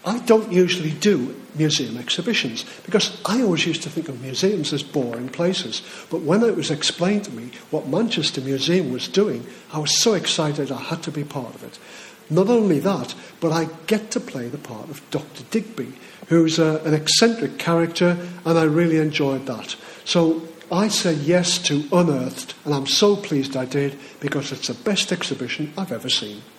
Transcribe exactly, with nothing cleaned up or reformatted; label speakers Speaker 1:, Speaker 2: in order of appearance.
Speaker 1: I don't usually do museum exhibitions because I always used to think of museums as boring places. But when it was explained to me what Manchester Museum was doing, I was so excited I had to be part of it. Not only that, but I get to play the part of Doctor Digby, who's a, an eccentric character, and I really enjoyed that. So I said yes to Unearthed, and I'm so pleased I did because it's the best exhibition I've ever seen.